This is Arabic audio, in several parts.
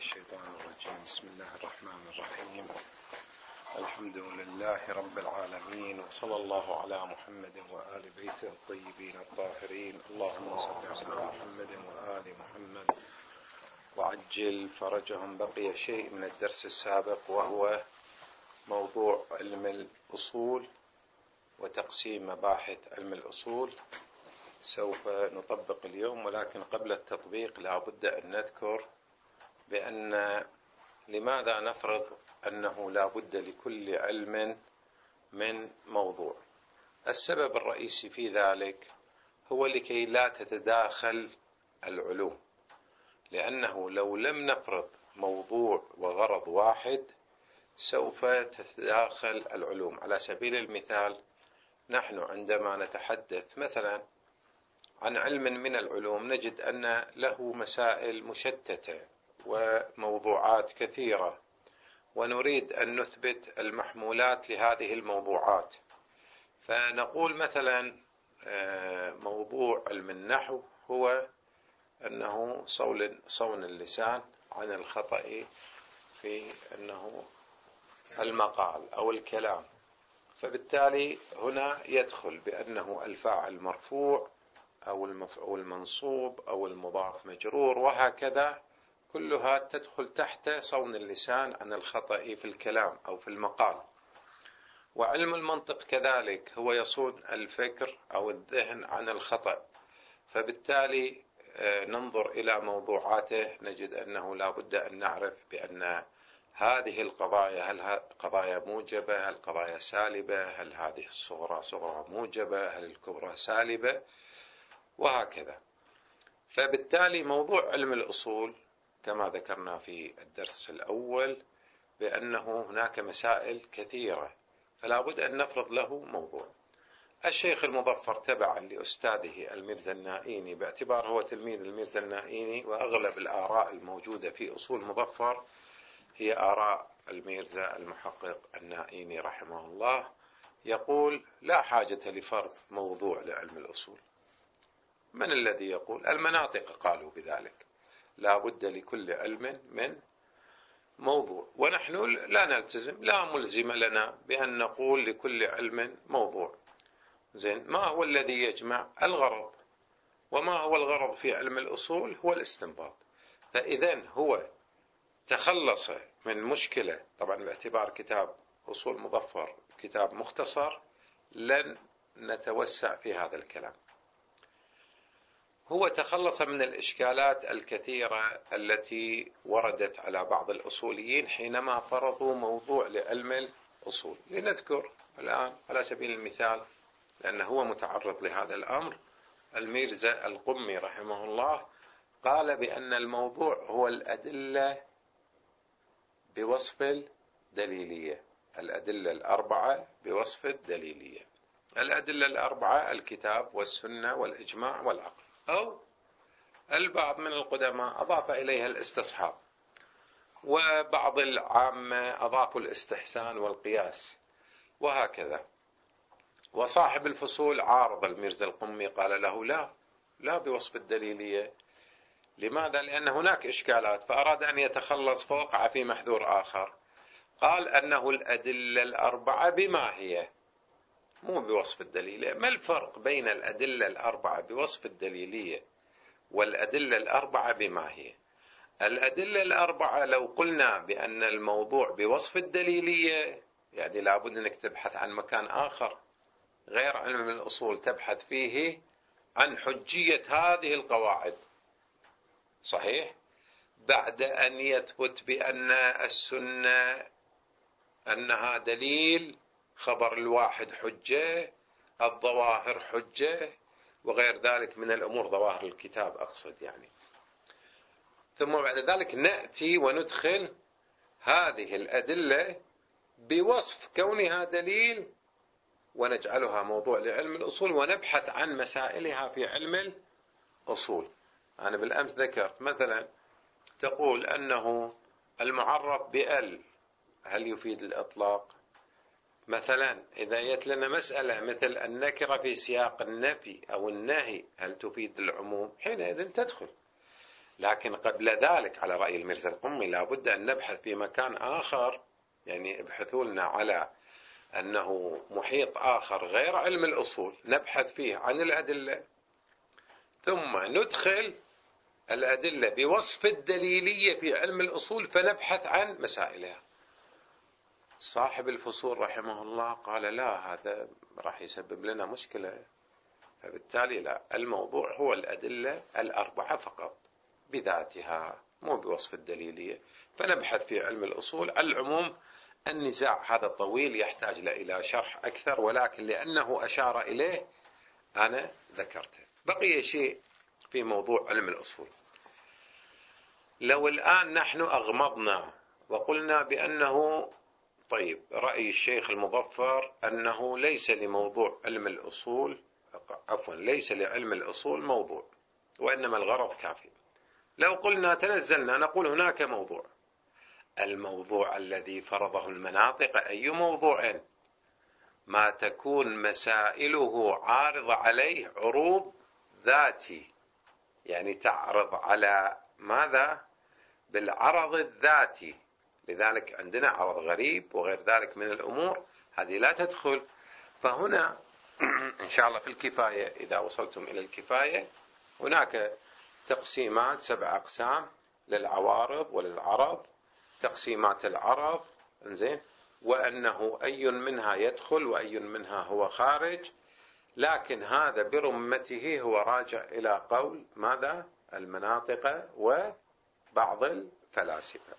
الشيطان الرجيم. بسم الله الرحمن الرحيم. الحمد لله رب العالمين، وصلى الله على محمد وآل بيته الطيبين الطاهرين. اللهم صل على محمد وآل محمد وعجل فرجهم. بقي شيء من الدرس السابق وهو موضوع علم الأصول وتقسيم مباحث علم الأصول. سوف نطبق اليوم، ولكن قبل التطبيق لا بد أن نذكر بأن لماذا نفرض أنه لا بد لكل علم من موضوع. السبب الرئيسي في ذلك هو لكي لا تتداخل العلوم، لأنه لو لم نفرض موضوع وغرض واحد سوف تتداخل العلوم. على سبيل المثال، نحن عندما نتحدث مثلا عن علم من العلوم نجد أن له مسائل مشتتة وموضوعات كثيرة، ونريد أن نثبت المحمولات لهذه الموضوعات. فنقول مثلا موضوع علم النحو هو أنه صون اللسان عن الخطأ في أنه المقال أو الكلام، فبالتالي هنا يدخل بأنه الفاعل مرفوع أو المفعول منصوب أو المضاف مجرور، وهكذا كلها تدخل تحت صون اللسان عن الخطأ في الكلام أو في المقال. وعلم المنطق كذلك هو يصون الفكر أو الذهن عن الخطأ، فبالتالي ننظر إلى موضوعاته نجد أنه لا بد أن نعرف بأن هذه القضايا هل قضايا موجبة، هل قضايا سالبة، هل هذه الصغرى صغرى موجبة، هل الكبرى سالبة، وهكذا. فبالتالي موضوع علم الأصول كما ذكرنا في الدرس الأول بأنه هناك مسائل كثيرة، فلا بد أن نفرض له موضوع. الشيخ المظفر تبعا لأستاذه الميرزا النائيني، باعتبار هو تلميذ الميرزا النائيني، وأغلب الآراء الموجودة في أصول مظفر هي آراء الميرزا المحقق النائيني رحمه الله، يقول لا حاجة لفرض موضوع لعلم الأصول. من الذي يقول؟ المناطق قالوا بذلك، لا بد لكل علم من موضوع، ونحن لا نلتزم، لا ملزم لنا بأن نقول لكل علم موضوع. زين، ما هو الذي يجمع؟ الغرض. وما هو الغرض في علم الأصول؟ هو الاستنباط. فإذن هو تخلص من مشكلة، طبعا باعتبار كتاب أصول مظفر كتاب مختصر لن نتوسع في هذا الكلام. هو تخلص من الإشكالات الكثيرة التي وردت على بعض الأصوليين حينما فرضوا موضوع لعلم الأصول. لنذكر الآن على سبيل المثال، لأنه هو متعرض لهذا الأمر، الميرزا القمي رحمه الله قال بأن الموضوع هو الأدلة بوصف الدليلية، الأدلة الأربعة بوصف الدليلية. الأدلة الأربعة الكتاب والسنة والإجماع والعقل، أو البعض من القدماء أضاف إليها الاستصحاب، وبعض العامة أضافوا الاستحسان والقياس، وهكذا. وصاحب الفصول عارض الميرزا القمي، قال له لا بوصف الدليلية. لماذا؟ لأن هناك إشكالات، فأراد أن يتخلص فوقع في محذور آخر، قال أنه الأدلة الأربعة بما هي، مو بوصف الدليلية. ما الفرق بين الأدلة الأربعة بوصف الدليلية والأدلة الأربعة بما هي؟ الأدلة الأربعة لو قلنا بأن الموضوع بوصف الدليلية، يعني لابد أنك تبحث عن مكان آخر غير علم الأصول تبحث فيه عن حجية هذه القواعد، صحيح؟ بعد أن يثبت بأن السنة أنها دليل، خبر الواحد حجة، الظواهر حجة، وغير ذلك من الأمور، ظواهر الكتاب أقصد يعني. ثم بعد ذلك نأتي وندخل هذه الأدلة بوصف كونها دليل ونجعلها موضوع لعلم الأصول، ونبحث عن مسائلها في علم الأصول. أنا بالأمس ذكرت مثلا تقول أنه المعرف بأل هل يفيد الإطلاق؟ مثلا إذا جت لنا مسألة مثل النكرة في سياق النفي أو النهي هل تفيد العموم؟ حينئذ تدخل. لكن قبل ذلك على رأي الميرزا القمي لابد أن نبحث في مكان آخر، يعني ابحثوا لنا على أنه محيط آخر غير علم الأصول نبحث فيه عن الأدلة، ثم ندخل الأدلة بوصف الدليلية في علم الأصول فنبحث عن مسائلها. صاحب الفصول رحمه الله قال لا، هذا راح يسبب لنا مشكلة، فبالتالي لا، الموضوع هو الأدلة الأربعة فقط بذاتها مو بوصف الدليلية، فنبحث في علم الأصول. العموم النزاع هذا طويل يحتاج إلى شرح أكثر، ولكن لأنه أشار إليه أنا ذكرته. بقي شيء في موضوع علم الأصول. لو الآن نحن أغمضنا وقلنا بأنه طيب رأي الشيخ المظفر أنه ليس لموضوع علم الأصول، عفوا ليس لعلم الأصول موضوع وإنما الغرض كافي. لو قلنا تنزلنا نقول هناك موضوع، الموضوع الذي فرضه المناطق أي موضوع؟ ما تكون مسائله عارضة عليه عروض ذاتي، يعني تعرض على ماذا؟ بالعرض الذاتي. لذلك عندنا عرض غريب وغير ذلك من الأمور هذه لا تدخل. فهنا إن شاء الله في الكفاية إذا وصلتم إلى الكفاية هناك تقسيمات 7 أقسام للعوارض وللعرض. تقسيمات العرض إنزين، وأنه أي منها يدخل وأي منها هو خارج، لكن هذا برمته هو راجع إلى قول ماذا؟ المناطق وبعض الفلاسفة.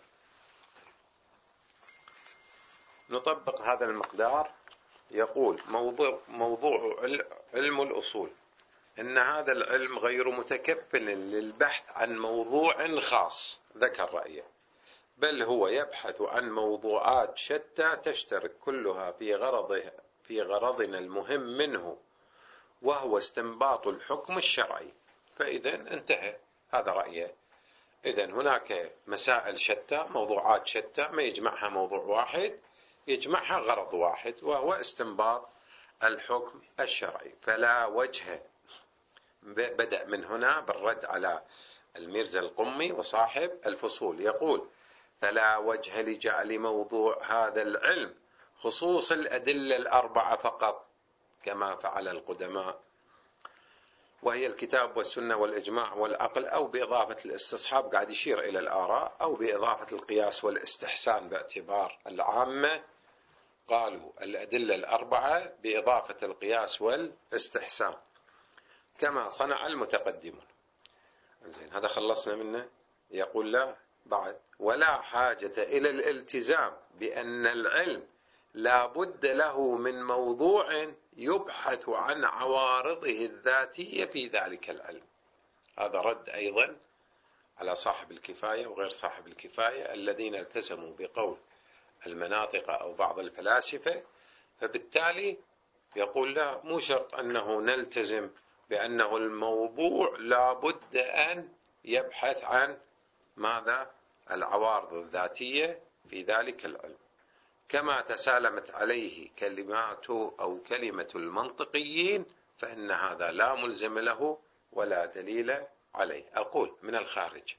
نطبق هذا المقدار. يقول موضوع علم الأصول إن هذا العلم غير متكفل للبحث عن موضوع خاص ذكر رأيه، بل هو يبحث عن موضوعات شتى تشترك كلها في غرضنا المهم منه، وهو استنباط الحكم الشرعي. فإذا انتهى هذا رأيه. إذن هناك مسائل شتى، موضوعات شتى، ما يجمعها موضوع واحد، يجمعها غرض واحد وهو استنباط الحكم الشرعي. فلا وجه، بدأ من هنا بالرد على الميرزا القمي وصاحب الفصول، يقول فلا وجه لجعل موضوع هذا العلم خصوص الأدلة الأربعة فقط كما فعل القدماء، وهي الكتاب والسنة والإجماع والعقل، أو بإضافة الاستصحاب، قاعد يشير إلى الآراء، أو بإضافة القياس والاستحسان باعتبار العامة. قالوا الأدلة الأربعة بإضافة القياس والاستحسان كما صنع المتقدمون. زين هذا خلصنا منه. يقول لا بعد، ولا حاجة إلى الالتزام بأن العلم لا بد له من موضوع يبحث عن عوارضه الذاتية في ذلك العلم. هذا رد أيضا على صاحب الكفاية وغير صاحب الكفاية الذين التزموا بقول المناطق أو بعض الفلاسفة. فبالتالي يقول لا، مو شرط أنه نلتزم بأنه الموضوع لا بد أن يبحث عن ماذا؟ العوارض الذاتية في ذلك العلم، كما تسالمت عليه كلمات أو كلمة المنطقيين، فإن هذا لا ملزم له ولا دليل عليه. أقول من الخارج،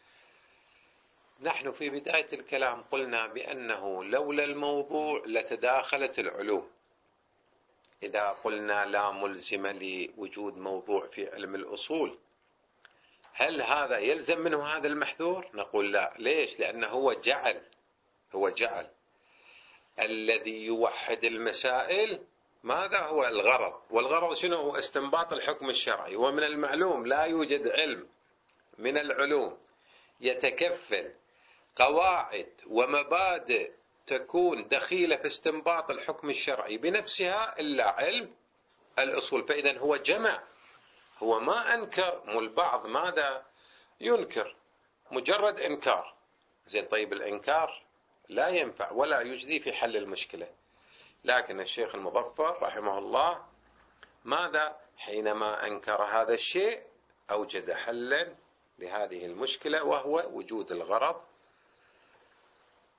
نحن في بداية الكلام قلنا بأنه لولا الموضوع لتداخلت العلوم. إذا قلنا لا ملزم لوجود موضوع في علم الأصول، هل هذا يلزم منه هذا المحذور؟ نقول لا. ليش؟ لأنه هو جعل الذي يوحد المسائل ماذا هو الغرض، والغرض شنو؟ هو استنباط الحكم الشرعي. ومن المعلوم لا يوجد علم من العلوم يتكفل قواعد ومبادئ تكون دخيلة في استنباط الحكم الشرعي بنفسها إلا علم الأصول. فإذا هو جمع، هو ما أنكر. البعض ماذا ينكر؟ مجرد إنكار. زين طيب الإنكار لا ينفع ولا يجدي في حل المشكلة. لكن الشيخ المظفر رحمه الله ماذا؟ حينما أنكر هذا الشيء أوجد حلا لهذه المشكلة، وهو وجود الغرض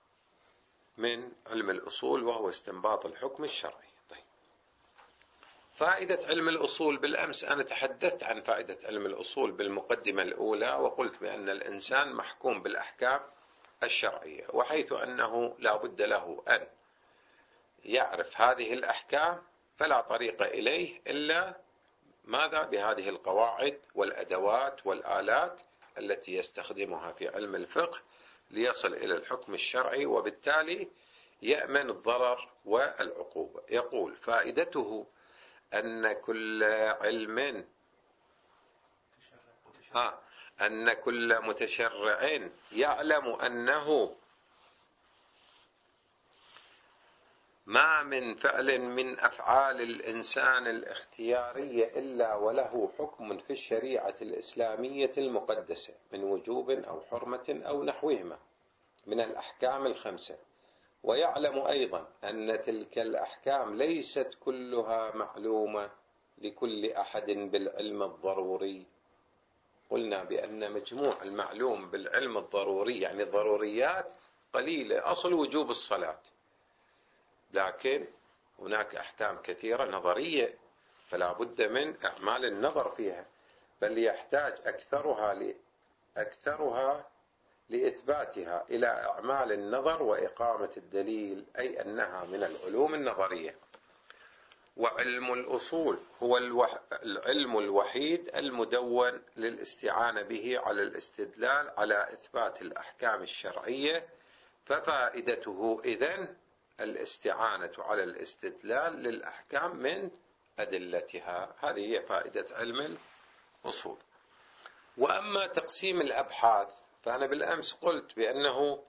من علم الأصول وهو استنباط الحكم الشرعي. طيب فائدة علم الأصول، بالأمس أنا تحدثت عن فائدة علم الأصول بالمقدمة الأولى، وقلت بأن الإنسان محكوم بالأحكام الشرعية، وحيث أنه لا بد له أن يعرف هذه الأحكام فلا طريق إليه إلا ماذا؟ بهذه القواعد والأدوات والآلات التي يستخدمها في علم الفقه ليصل إلى الحكم الشرعي، وبالتالي يأمن الضرر والعقوبة. يقول فائدته أن كل علم أن كل متشرع يعلم أنه ما من فعل من أفعال الإنسان الاختيارية إلا وله حكم في الشريعة الإسلامية المقدسة من وجوب أو حرمة أو نحوهما من الأحكام الخمسة، ويعلم أيضا أن تلك الأحكام ليست كلها معلومة لكل أحد بالعلم الضروري. قلنا بأن مجموع المعلوم بالعلم الضروري يعني الضروريات قليلة، أصل وجوب الصلاة، لكن هناك أحكام كثيرة نظرية فلا بد من أعمال النظر فيها، بل يحتاج أكثرها لإثباتها إلى أعمال النظر وإقامة الدليل، أي أنها من العلوم النظرية. وعلم الأصول هو العلم الوحيد المدون للاستعانة به على الاستدلال على إثبات الأحكام الشرعية، ففائدته إذن الاستعانة على الاستدلال للأحكام من أدلتها. هذه هي فائدة علم الأصول. وأما تقسيم الأبحاث فأنا بالأمس قلت بأنه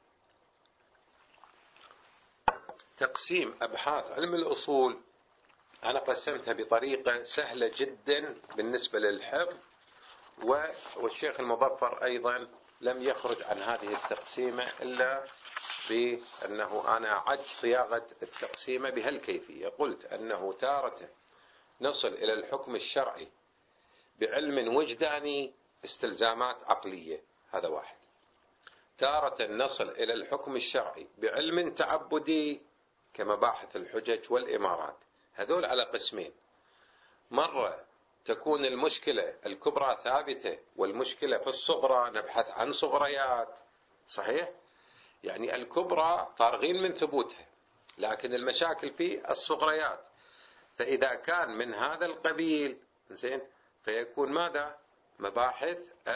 تقسيم أبحاث علم الأصول أنا قسمتها بطريقة سهلة جدا بالنسبة للحفظ، والشيخ المظفر أيضا لم يخرج عن هذه التقسيمة إلا بأنه أنا عجز صياغة التقسيمة بهالكيفية. قلت أنه تارة نصل إلى الحكم الشرعي بعلم وجداني استلزامات عقلية، هذا واحد. تارة نصل إلى الحكم الشرعي بعلم تعبدي كمباحث الحجج والإمارات، هذول على قسمين. مرة تكون المشكلة الكبرى ثابتة والمشكلة في الصغرى نبحث عن صغريات، صحيح؟ يعني الكبرى فارغين من ثبوتها، لكن المشاكل في الصغريات، فإذا كان من هذا القبيل زين فيكون ماذا؟ مباحث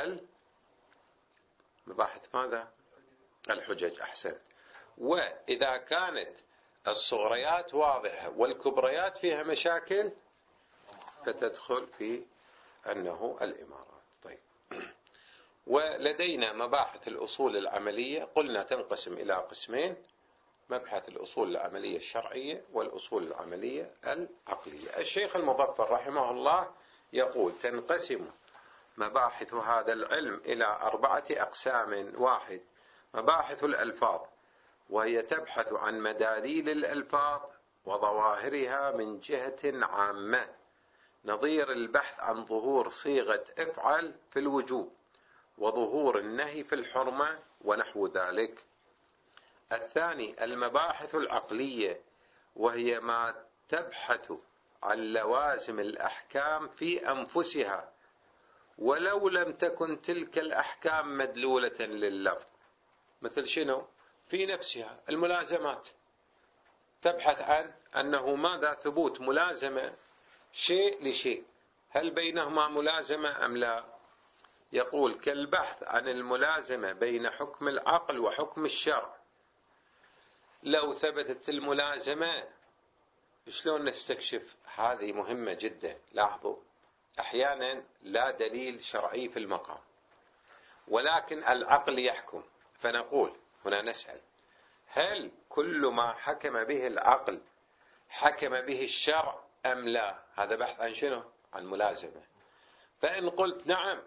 ماذا؟ الحجج. أحسن. وإذا كانت الصغريات واضحة والكبريات فيها مشاكل فتدخل في أنه الإمارات. طيب، ولدينا مباحث الأصول العملية قلنا تنقسم إلى قسمين: مبحث الأصول العملية الشرعية والأصول العملية العقلية. الشيخ المظفر رحمه الله يقول تنقسم مباحث هذا العلم إلى 4 أقسام. 1 مباحث الألفاظ، وهي تبحث عن مداليل الألفاظ وظواهرها من جهة عامة، نظير البحث عن ظهور صيغة افعل في الوجوب وظهور النهي في الحرمة ونحو ذلك. 2 المباحث العقلية، وهي ما تبحث عن لوازم الأحكام في أنفسها ولو لم تكن تلك الأحكام مدلولة لللفظ. مثل شنو؟ في نفسها الملازمات، تبحث عن أنه ماذا؟ ثبوت ملازمة شيء لشيء، هل بينهما ملازمة أم لا؟ يقول كالبحث عن الملازمة بين حكم العقل وحكم الشرع. لو ثبتت الملازمة شلون نستكشف؟ هذه مهمة جدا. لاحظوا، أحيانا لا دليل شرعي في المقام ولكن العقل يحكم، فنقول هنا نسأل هل كل ما حكم به العقل حكم به الشرع أم لا؟ هذا بحث عن شنو؟ عن ملازمة. فإن قلت نعم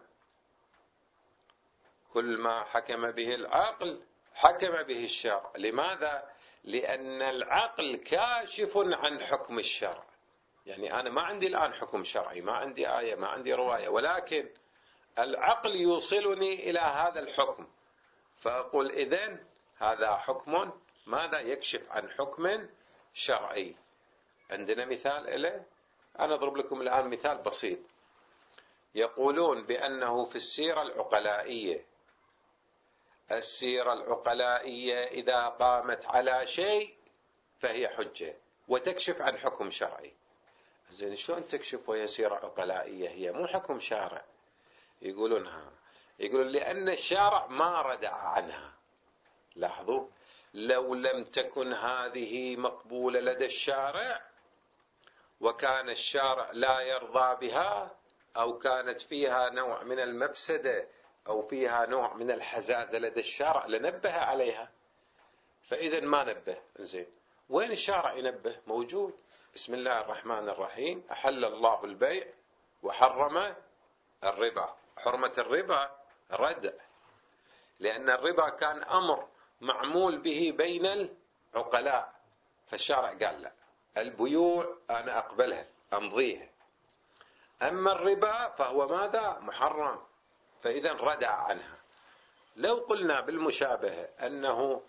كل ما حكم به العقل حكم به الشرع، لماذا؟ لأن العقل كاشف عن حكم الشرع. يعني أنا ما عندي الآن حكم شرعي، ما عندي آية، ما عندي رواية، ولكن العقل يوصلني إلى هذا الحكم، فأقول إذن هذا حكم ماذا؟ يكشف عن حكم شرعي. عندنا مثال إليه؟ أنا أضرب لكم الآن مثال بسيط. يقولون بأنه في السيرة العقلائية، السيرة العقلائية إذا قامت على شيء فهي حجة وتكشف عن حكم شرعي. زين شلون تكشف وهي سيرة عقلائية؟ هي مو حكم شارع. يقولون لأن الشارع ما ردع عنها. لاحظوا، لو لم تكن هذه مقبولة لدى الشارع وكان الشارع لا يرضى بها أو كانت فيها نوع من المفسدة أو فيها نوع من الحزازة لدى الشارع لنبه عليها. فإذا ما نبه. زين وين الشارع ينبه؟ موجود. بسم الله الرحمن الرحيم: أحل الله البيع وحرم الربا. حرمة الربا ردع، لأن الربا كان أمر معمول به بين العقلاء، فالشارع قال لا، البيوع أنا أقبلها أمضيها، أما الربا فهو ماذا؟ محرم، فإذا ردع عنها. لو قلنا بالمشابهة أنه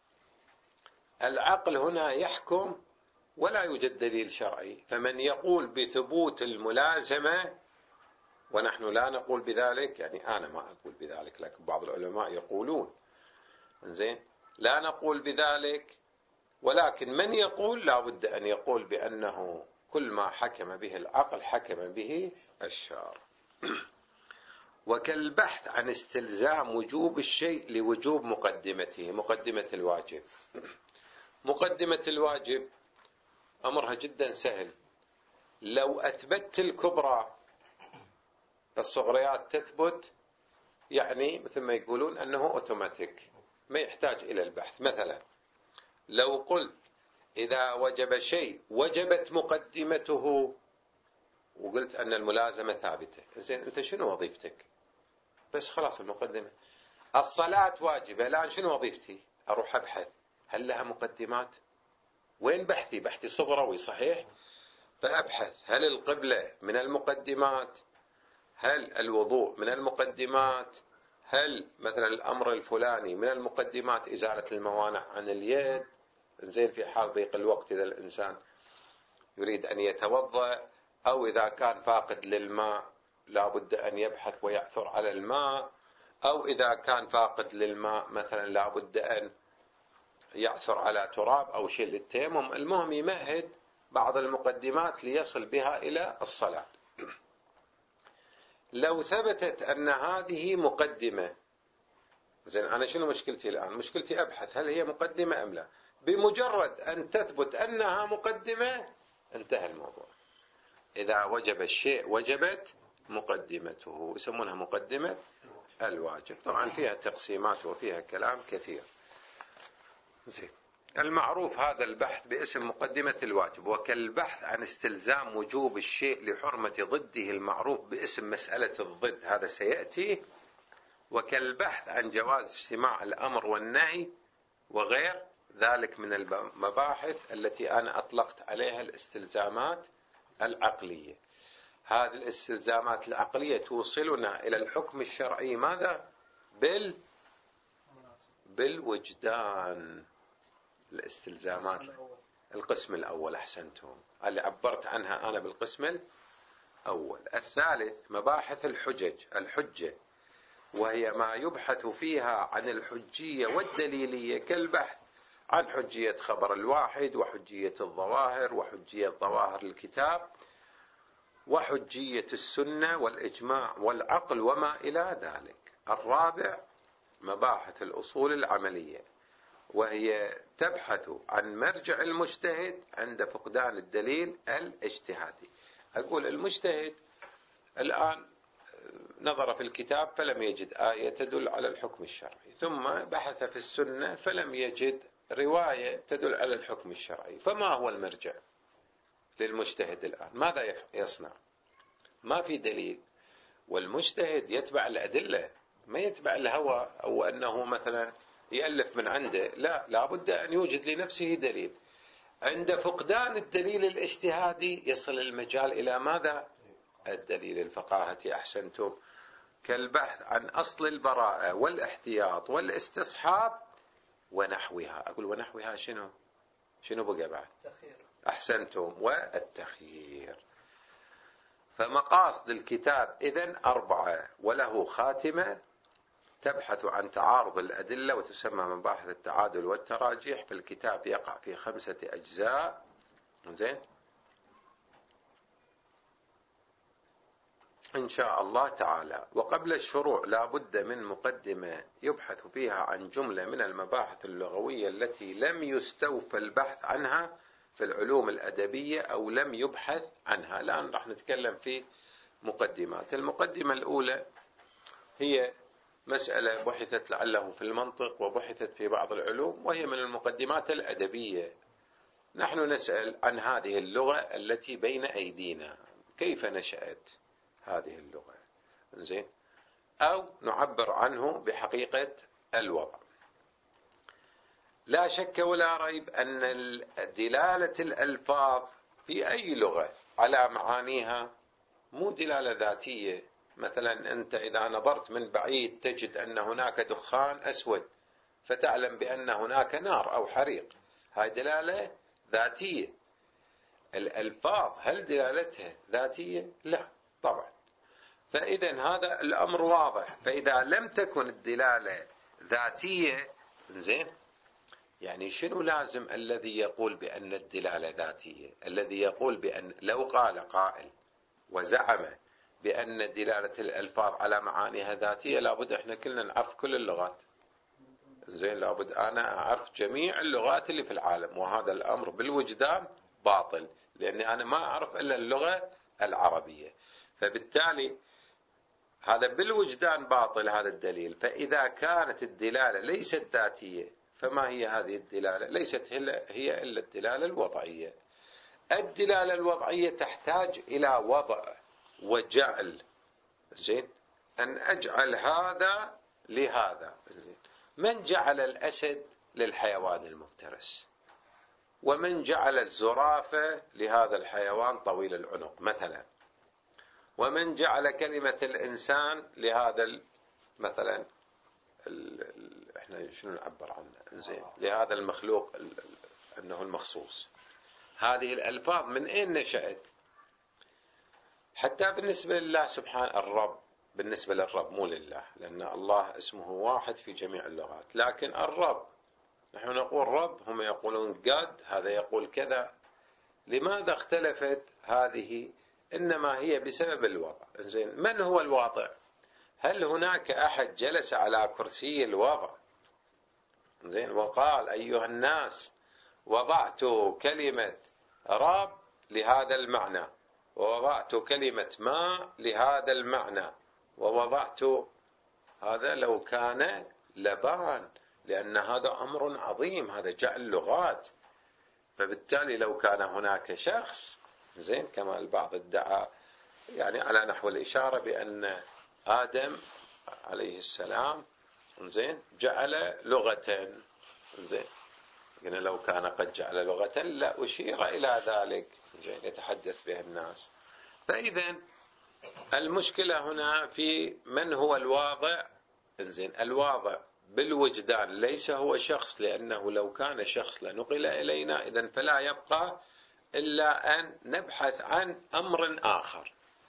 العقل هنا يحكم ولا يوجد دليل شرعي، فمن يقول بثبوت الملازمة، ونحن لا نقول بذلك، يعني أنا ما أقول بذلك لكن بعض العلماء يقولون، زين لا نقول بذلك، ولكن من يقول لا بد أن يقول بأنه كل ما حكم به العقل حكم به الشارع. وكالبحث عن استلزام وجوب الشيء لوجوب مقدمته. مقدمة الواجب، مقدمة الواجب أمرها جدا سهل. لو أثبتت الكبرى الصغريات تثبت، يعني مثل ما يقولون أنه أوتوماتيك ما يحتاج إلى البحث. مثلا لو قلت إذا وجب شيء وجبت مقدمته، وقلت أن الملازمة ثابتة، زين أنت شنو وظيفتك؟ بس خلاص المقدمة. الصلاة واجبة، الآن شنو وظيفتي؟ أروح أبحث هل لها مقدمات؟ وين بحثي؟ بحثي صغروي صحيح، فأبحث هل القبلة من المقدمات؟ هل الوضوء من المقدمات؟ هل مثلا الأمر الفلاني من المقدمات؟ إزالة الموانع عن اليد، زين في حال ضيق الوقت إذا الإنسان يريد أن يتوضأ، أو إذا كان فاقد للماء لا بد أن يبحث ويعثر على الماء، أو إذا كان فاقد للماء مثلا لا بد أن يعثر على تراب أو شيء للتيمم. المهم يمهد بعض المقدمات ليصل بها إلى الصلاة. لو ثبتت أن هذه مقدمة، زين أنا شنو مشكلتي الآن؟ مشكلتي أبحث هل هي مقدمة أم لا. بمجرد أن تثبت أنها مقدمة انتهى الموضوع. إذا وجب الشيء وجبت مقدمته، يسمونها مقدمة الواجب. طبعا فيها تقسيمات وفيها كلام كثير. زين المعروف هذا البحث باسم مقدمة الواجب. وكالبحث عن استلزام وجوب الشيء لحرمة ضده المعروف باسم مسألة الضد، هذا سيأتي. وكالبحث عن جواز اجتماع الأمر والنهي وغير ذلك من المباحث التي أنا أطلقت عليها الاستلزامات العقلية. هذه الاستلزامات العقلية توصلنا إلى الحكم الشرعي ماذا؟ بالوجدان. الاستلزامات القسم الأول أحسنتم، اللي عبرت عنها أنا بالقسم الأول. الثالث مباحث الحجة، وهي ما يبحث فيها عن الحجية والدليلية، كالبحث عن حجية خبر الواحد وحجية الظواهر وحجية ظواهر الكتاب وحجية السنة والإجماع والعقل وما إلى ذلك. الرابع مباحث الأصول العملية، وهي تبحث عن مرجع المجتهد عند فقدان الدليل الاجتهادي. أقول المجتهد الآن نظر في الكتاب فلم يجد آية تدل على الحكم الشرعي، ثم بحث في السنة فلم يجد رواية تدل على الحكم الشرعي، فما هو المرجع للمجتهد الآن؟ ماذا يصنع؟ ما في دليل، والمجتهد يتبع الأدلة ما يتبع الهوى أو أنه مثلا يألف من عنده، لا بد أن يوجد لنفسه دليل. عند فقدان الدليل الاجتهادي يصل المجال إلى ماذا؟ الدليل الفقاهة. أحسنتم. كالبحث عن أصل البراءة والاحتياط والاستصحاب ونحوها. أقول ونحوها شنو بقى بعد؟ أحسنتم. والتخيير. فمقاصد الكتاب إذن 4، وله خاتمة تبحث عن تعارض الأدلة وتسمى مباحث التعادل والتراجيح. فالكتاب يقع في 5 أجزاء. زين إن شاء الله تعالى. وقبل الشروع لا بد من مقدمة يبحث فيها عن جملة من المباحث اللغوية التي لم يستوفى البحث عنها في العلوم الأدبية أو لم يبحث عنها. الآن راح نتكلم في مقدمات. المقدمة الأولى هي مسألة بحثت لعله في المنطق وبحثت في بعض العلوم، وهي من المقدمات الأدبية. نحن نسأل عن هذه اللغة التي بين أيدينا، كيف نشأت هذه اللغة؟ زين، أو نعبر عنه بحقيقة الوضع. لا شك ولا ريب أن دلالة الألفاظ في أي لغة على معانيها مو دلالة ذاتية. مثلا أنت إذا نظرت من بعيد تجد أن هناك دخان أسود فتعلم بأن هناك نار أو حريق، هاي دلالة ذاتية. الألفاظ هل دلالتها ذاتية؟ لا طبعا. فإذا هذا الأمر واضح. فإذا لم تكن الدلالة ذاتية، زين، يعني شنو لازم الذي يقول بأن الدلالة ذاتية؟ الذي يقول بأن، لو قال قائل وزعم بأن دلالة الألفاظ على معانيها ذاتية، لابد احنا كلنا نعرف كل اللغات. زين، لابد أنا أعرف جميع اللغات اللي في العالم، وهذا الأمر بالوجدان باطل، لأني أنا ما أعرف إلا اللغة العربية. فبالتالي هذا بالوجدان باطل هذا الدليل. فإذا كانت الدلالة ليست ذاتية، فما هي هذه الدلالة؟ ليست هي إلا الدلالة الوضعية. الدلالة الوضعية تحتاج إلى وضع وجعل. زين، أن أجعل هذا لهذا. زين، من جعل الأسد للحيوان المفترس؟ ومن جعل الزرافة لهذا الحيوان طويل العنق مثلا؟ ومن جعل كلمة الإنسان لهذا مثلا احنا شنو نعبر عنه؟ زين، لهذا المخلوق أنه المخصوص. هذه الألفاظ من أين نشأت؟ حتى بالنسبة لله سبحانه، الرب، بالنسبة للرب مو لله، لأن الله اسمه واحد في جميع اللغات. لكن الرب، نحن نقول رب، هم يقولون قد، هذا يقول كذا. لماذا اختلفت هذه؟ إنما هي بسبب الوضع. زين، من هو الواضع؟ هل هناك أحد جلس على كرسي الوضع، زين، وقال أيها الناس وضعت كلمة رب لهذا المعنى، ووضعت كلمة ماء لهذا المعنى، ووضعت هذا؟ لو كان لبان، لأن هذا أمر عظيم، هذا جعل لغات. فبالتالي لو كان هناك شخص، زين، كما البعض ادعى، يعني على نحو الإشارة بأن آدم عليه السلام، زين، جعل لغة، زين، يعني لو كان قد جعل لغة لا أشير إلى ذلك، زين، يتحدث به الناس. فإذا المشكلة هنا في من هو الواضع. زين، الواضع بالوجدان ليس هو شخص، لأنه لو كان شخص لنقل إلينا، إذن فلا يبقى إلا أن نبحث عن أمر آخر.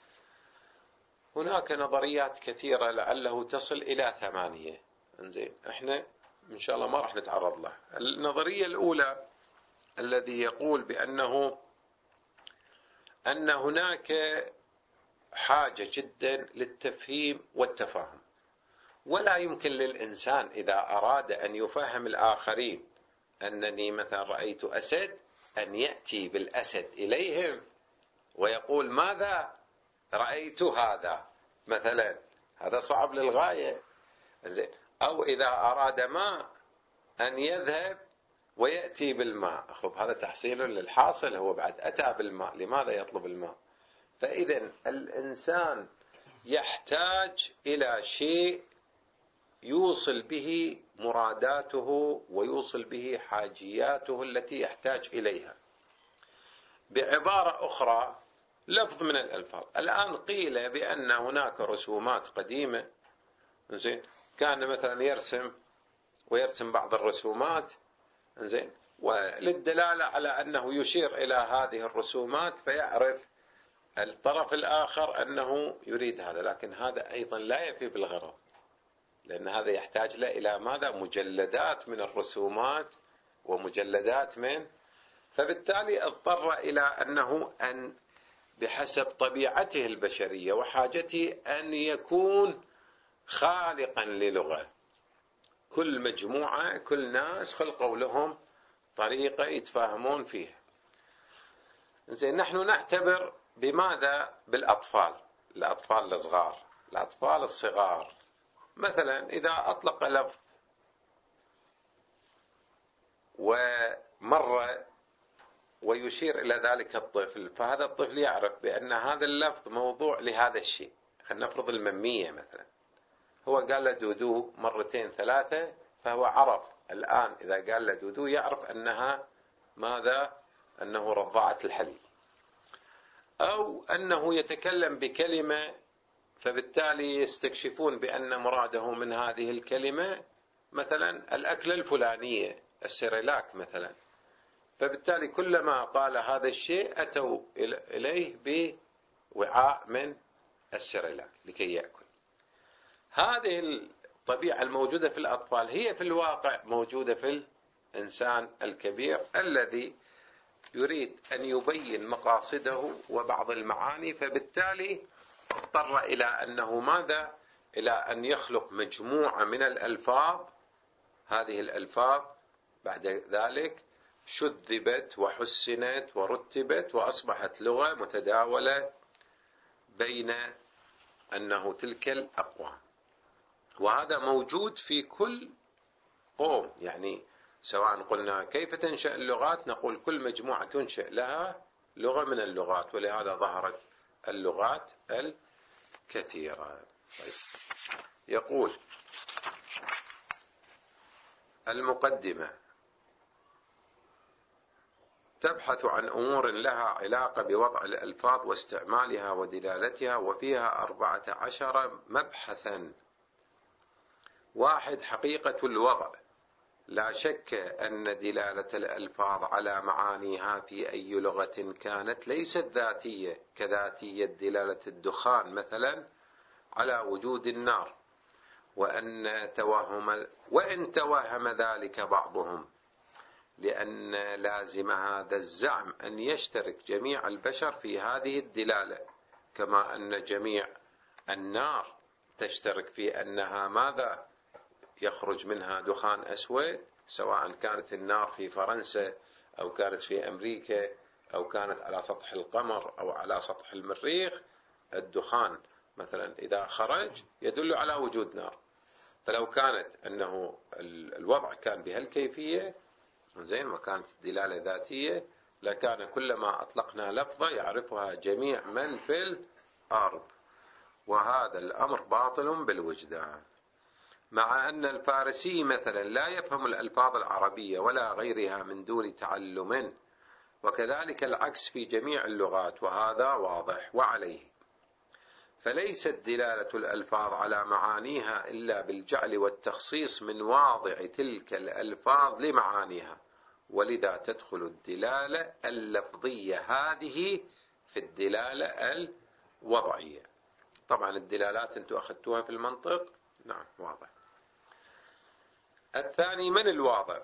هناك نظريات كثيرة لعله تصل إلى 8. زين، احنا إن شاء الله ما راح نتعرض له. النظرية الأولى الذي يقول بأنه أن هناك حاجة جدا للتفهيم والتفاهم، ولا يمكن للإنسان إذا أراد أن يفهم الآخرين أنني مثلا رأيت أسد أن يأتي بالأسد إليهم ويقول ماذا رأيت هذا مثلا، هذا صعب للغاية. أو إذا أراد ماء أن يذهب ويأتي بالماء، خب هذا تحصيل للحاصل، هو بعد أتى بالماء، لماذا يطلب الماء؟ فإذا الإنسان يحتاج إلى شيء يوصل به مراداته ويوصل به حاجياته التي يحتاج إليها. بعبارة أخرى، لفظ من الألفاظ. الآن قيل بأن هناك رسومات قديمة، زين، كان مثلا يرسم بعض الرسومات، زين، وللدلالة على أنه يشير إلى هذه الرسومات فيعرف الطرف الآخر أنه يريد هذا، لكن هذا أيضا لا يفي بالغرض، لأن هذا يحتاج له إلى ماذا؟ مجلدات من الرسومات ومجلدات من، فبالتالي اضطر إلى أنه بحسب طبيعته البشرية وحاجته أن يكون خالقا للغة. كل مجموعة، كل ناس خلقوا لهم طريقة يتفاهمون فيها. زين، نحن نعتبر بماذا؟ بالأطفال، الأطفال الصغار، الأطفال الصغار. مثلا إذا أطلق لفظ ومر ويشير إلى ذلك الطفل، فهذا الطفل يعرف بأن هذا اللفظ موضوع لهذا الشيء. خلينا نفرض الممية مثلا، هو قال له دودو مرتين ثلاثة، فهو عرف الآن إذا قال له دودو يعرف أنها ماذا؟ أنه رضاعة الحليب. أو أنه يتكلم بكلمة، فبالتالي يستكشفون بأن مراده من هذه الكلمة مثلا الأكلة الفلانية، السيريلاك مثلا، فبالتالي كلما قال هذا الشيء أتوا إليه بوعاء من السيريلاك لكي يأكل. هذه الطبيعة الموجودة في الأطفال هي في الواقع موجودة في الإنسان الكبير الذي يريد أن يبين مقاصده وبعض المعاني، فبالتالي اضطر إلى أنه ماذا؟ إلى أن يخلق مجموعة من الألفاظ. هذه الألفاظ بعد ذلك شذبت وحسنت ورتبت وأصبحت لغة متداولة بين أنه تلك الأقوام. وهذا موجود في كل قوم، يعني سواء قلنا كيف تنشأ اللغات، نقول كل مجموعة تنشأ لها لغة من اللغات، ولهذا ظهرت اللغات الكثيرة. طيب. يقول المقدمة تبحث عن أمور لها علاقة بوضع الألفاظ واستعمالها ودلالتها، وفيها 14 مبحثا. 1. حقيقة الوضع. لا شك أن دلالة الألفاظ على معانيها في أي لغة كانت ليست ذاتية، كذاتية دلالة الدخان مثلا على وجود النار، وإن توهم ذلك بعضهم، لأن لازم هذا الزعم أن يشترك جميع البشر في هذه الدلالة، كما أن جميع النار تشترك في أنها ماذا؟ يخرج منها دخان أسود، سواء كانت النار في فرنسا أو كانت في أمريكا أو كانت على سطح القمر أو على سطح المريخ. الدخان مثلا إذا خرج يدل على وجود نار. فلو كانت أنه الوضع كان بهالكيفية، زين، ما كانت الدلالة ذاتية، لكان كلما أطلقنا لفظة يعرفها جميع من في الأرض، وهذا الأمر باطل بالوجدان. مع أن الفارسي مثلا لا يفهم الألفاظ العربية ولا غيرها من دون تعلم، وكذلك العكس في جميع اللغات، وهذا واضح. وعليه فليست دلالة الألفاظ على معانيها إلا بالجعل والتخصيص من واضع تلك الألفاظ لمعانيها، ولذا تدخل الدلالة اللفظية هذه في الدلالة الوضعية. طبعا الدلالات أنتم أخذتوها في المنطق، نعم واضح. الثاني من الواضع،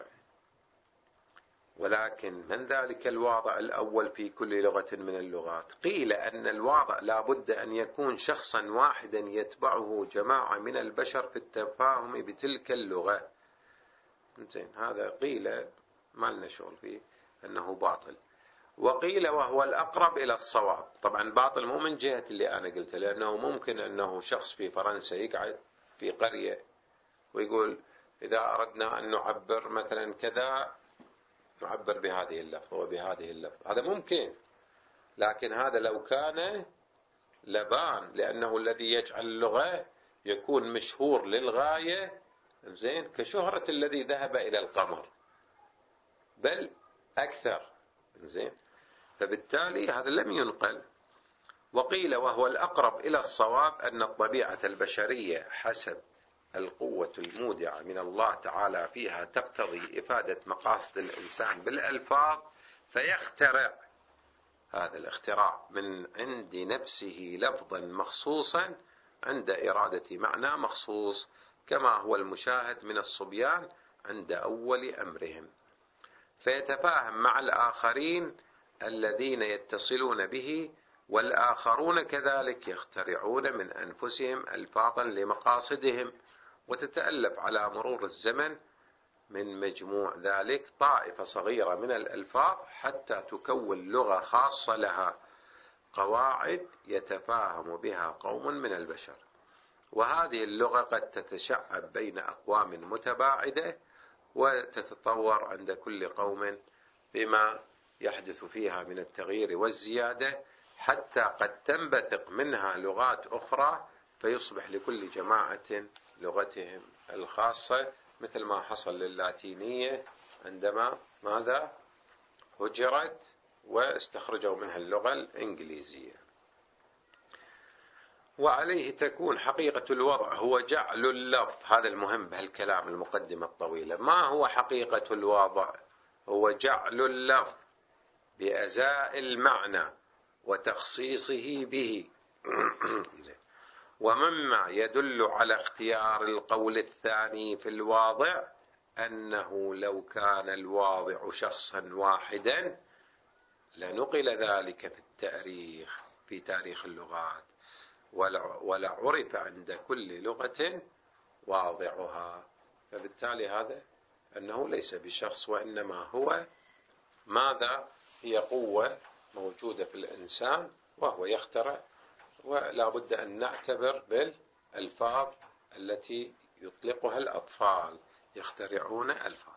ولكن من ذلك الواضع الأول في كل لغة من اللغات؟ قيل أن الواضع لا بد أن يكون شخصا واحدا يتبعه جماعة من البشر في التفاهم بتلك اللغة. زين، هذا قيل ما لنا شغل فيه أنه باطل. وقيل وهو الأقرب إلى الصواب. طبعا باطل مو من جهة اللي أنا قلته، لأنه ممكن أنه شخص في فرنسا يقعد في قرية ويقول إذا أردنا أن نعبر مثلا كذا نعبر بهذه اللفظة وبهذه اللفظة، هذا ممكن. لكن هذا لو كان لبان، لأنه الذي يجعل اللغة يكون مشهور للغاية، زين، كشهرة الذي ذهب إلى القمر بل أكثر، زين، فبالتالي هذا لم ينقل. وقيل وهو الأقرب إلى الصواب أن الطبيعة البشرية حسب القوة المودعة من الله تعالى فيها تقتضي إفادة مقاصد الإنسان بالألفاظ، فيخترع هذا الاختراع من عند نفسه لفظا مخصوصا عند إرادة معنى مخصوص، كما هو المشاهد من الصبيان عند أول أمرهم، فيتفاهم مع الآخرين الذين يتصلون به، والآخرون كذلك يخترعون من أنفسهم ألفاظا لمقاصدهم، وتتألف على مرور الزمن من مجموع ذلك طائفة صغيرة من الألفاظ حتى تكون لغة خاصة لها، قواعد يتفاهم بها قوم من البشر. وهذه اللغة قد تتشعب بين أقوام متباعدة، وتتطور عند كل قوم بما يحدث فيها من التغيير والزيادة، حتى قد تنبثق منها لغات أخرى، فيصبح لكل جماعة لغتهم الخاصة، مثل ما حصل للاتينية عندما ماذا هجرت واستخرجوا منها اللغة الإنجليزية. وعليه تكون حقيقة الوضع هو جعل اللفظ، هذا المهم بهالكلام المقدمة الطويلة، ما هو حقيقة الوضع؟ هو جعل اللفظ بأزاء المعنى وتخصيصه به. ومما يدل على اختيار القول الثاني في الواضع أنه لو كان الواضع شخصا واحدا لنقل ذلك في التاريخ، في تاريخ اللغات، ولعرف عند كل لغة واضعها. فبالتالي هذا أنه ليس بشخص، وإنما هو ماذا؟ هي قوة موجودة في الإنسان وهو يخترع، ولا بد أن نعتبر بالألفاظ التي يطلقها الأطفال، يخترعون ألفاظ.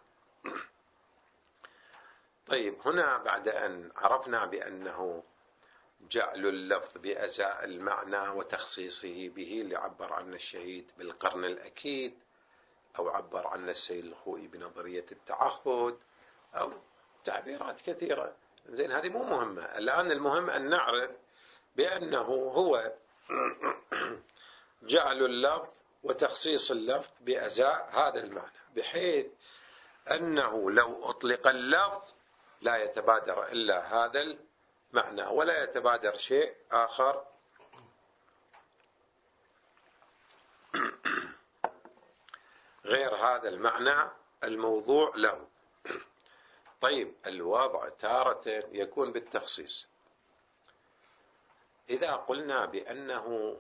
طيب، هنا بعد أن عرفنا بأنه جعل اللفظ بأزاء المعنى وتخصيصه به، اللي عبر عنه الشهيد بالقرن الأكيد، أو عبر عنه السيد الخوئي بنظرية التعهد، أو تعبيرات كثيرة. زين، هذه مو مهمة الآن، المهم أن نعرف بأنه هو جعل اللفظ وتخصيص اللفظ بأزاء هذا المعنى، بحيث أنه لو أطلق اللفظ لا يتبادر إلا هذا المعنى، ولا يتبادر شيء آخر غير هذا المعنى الموضوع له. طيب، الوضع تارة يكون بالتخصيص. إذا قلنا بأنه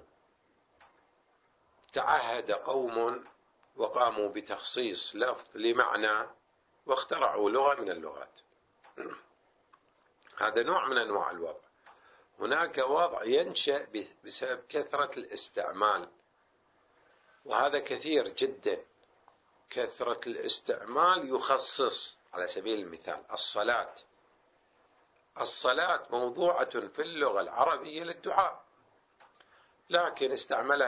تعهد قوم وقاموا بتخصيص لفظ لمعنى واخترعوا لغة من اللغات، هذا نوع من أنواع الوضع. هناك وضع ينشأ بسبب كثرة الاستعمال، وهذا كثير جدا. كثرة الاستعمال يخصص. على سبيل المثال الصلاة موضوعة في اللغة العربية للدعاء، لكن استعملها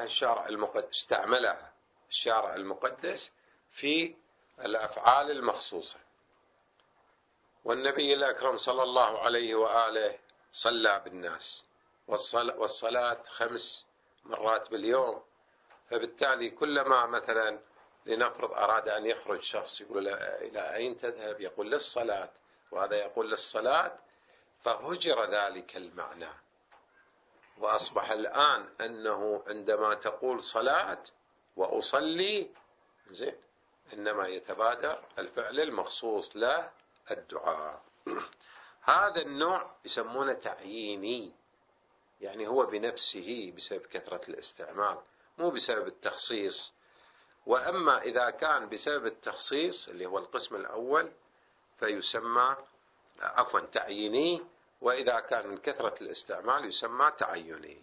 الشارع المقدس في الأفعال المخصوصة. والنبي الأكرم صلى الله عليه وآله صلى بالناس، والصلاة 5 مرات باليوم. فبالتالي كلما مثلا لنفرض أراد أن يخرج شخص، يقول له إلى أين تذهب؟ يقول للصلاة، وهذا يقول للصلاة، فهجر ذلك المعنى. وأصبح الآن أنه عندما تقول صلاة وأصلي، زين، إنما يتبادر الفعل المخصوص له الدعاء. هذا النوع يسمونه تعييني، يعني هو بنفسه بسبب كثرة الاستعمال، مو بسبب التخصيص. وأما إذا كان بسبب التخصيص اللي هو القسم الأول فيسمى تعييني، وإذا كان من كثرة الاستعمال يسمى تعيني.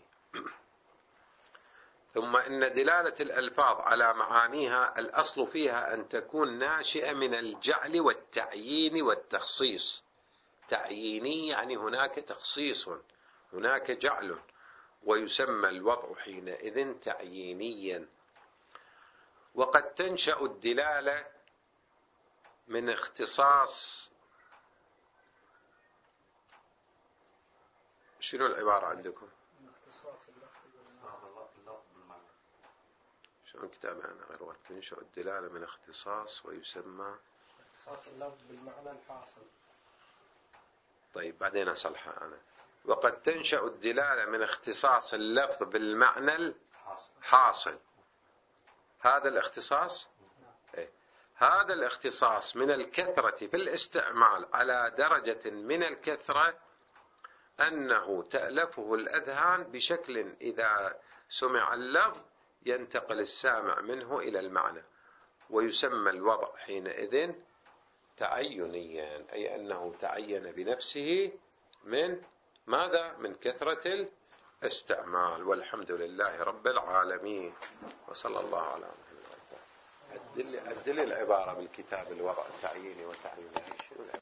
ثم إن دلالة الألفاظ على معانيها الأصل فيها أن تكون ناشئة من الجعل والتعيين والتخصيص. تعييني يعني هناك تخصيص، هناك جعل، ويسمى الوضع حينئذ تعيينيا. وقد تنشأ الدلالة من اختصاص. شنو العبارة عندكم؟ شلون كتابة أنا غير وقت؟ تنشأ الدلالة من اختصاص ويسمى اختصاص اللفظ بالمعنى الحاصل. طيب، بعدين أصلحها أنا. وقد تنشأ الدلالة من اختصاص اللفظ بالمعنى الحاصل. هذا الاختصاص هذا الاختصاص من الكثرة في الاستعمال على درجة من الكثرة أنه تألفه الأذهان بشكل إذا سمع اللفظ ينتقل السامع منه إلى المعنى، ويسمى الوضع حينئذ تعينيا، أي أنه تعين بنفسه من ماذا؟ من كثرة الاستعمال. والحمد لله رب العالمين، وصلى الله على محمد. أدل العبارة بالكتاب الوضع تعييني وتعييني.